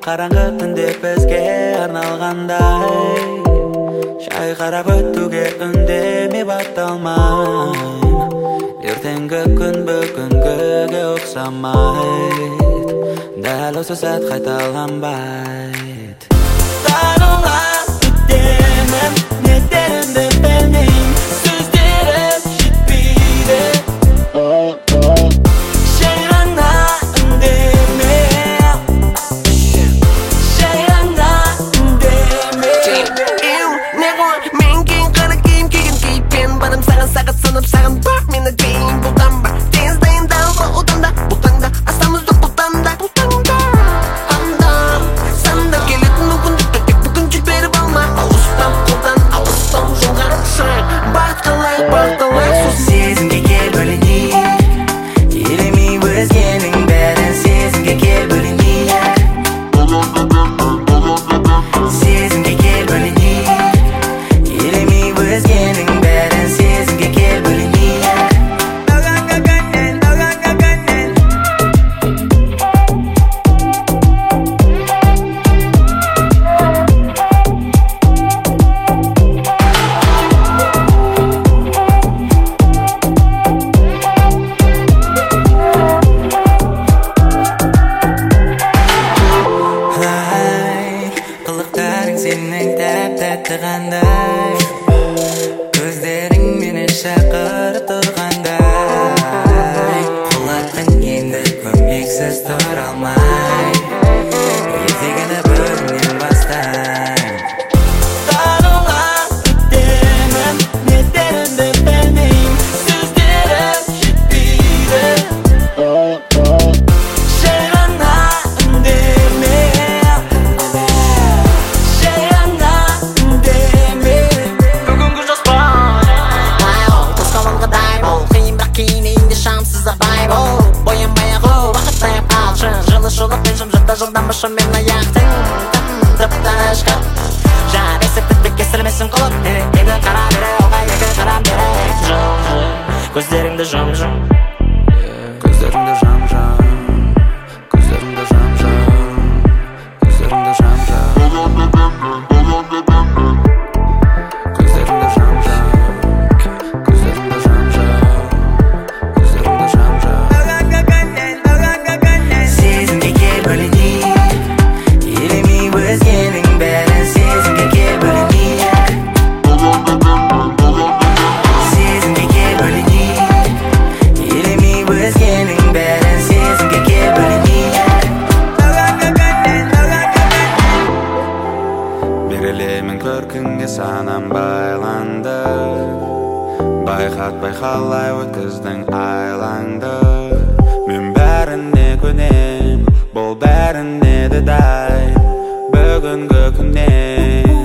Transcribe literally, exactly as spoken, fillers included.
Қараңғы түнде бізге арналғандай, шай қарап өтуге үндеме батталмайын. Ертеңгі күн бүгінгіге ұқсамайды, дәл осы сәт қайталанбайды. Сарылған өтемін, не дерімді білмеймін, сөздерім жетпейді. Жай ғана үндеме, жай ғана үндеме. Неғой, мен кейін қара киім киген кейіппен барым саған сағат санап саған бар мені дейін бұлдан бар. Тез дайындалғы одан да бұл таңда астамызды бұл таңда бұл таңда анда санда келетін мүмкіндікті тек бүгін жіберіп алма. Алыстан қолдан алыстан жолға шық бағыт қалай бағыт қалай Сезімге кел бөлінейік, елемей өзгенің бәрін. Сезімге кел бөлінейік, сезімге кел бөлінейік, елемей өзгенің бәрін. Сезімге кел бөлінейік. Қылықтарың сенің тәп-тәтті қандай, көздерің мені шақырып тұрғандай. Құлаттың енді көмексіз тұра алмай, ертегіні бүгіннен бастайын. Сарылған өтемін, не дерімді білмеймін, сөздерім жетпейді. Жай ғана үндеме, жай ғана үндеме. Бүгінгі жоспар тосқаланғыдай бол, қиын бірақ кейінейінде шамсыз абай бол. Боянбай ағу уақыт таяп қалшы, жылы шолық пен жым-жыртта жылдамашы мен аяқтың тып-ташқы. Жар есікті тек кесілмесін құлып, еді қара бере оға екі қарам бере. Жым-жым, көздеріңді жым-жым, Көздеріңді жам-жам, көздеріңді жам-жам, көздеріңді жам-жам, көздеріңді жам-жам, көздеріңді жам-жам, көздеріңді жам-жам. Сезімге кел бөлінейік, елемей өзгенің бәрін. Сезімге кел бөлінейік, сезімге кел бөлінейік, елемей өзгенің бәрін. Сезімге кел бөлінейік. Берілемін көркіңе санам байланды, байқатпай қалай өткіздің айлаңды. Мен бәріне көнем, бұл бәріне де дайын бүгінгі күннен.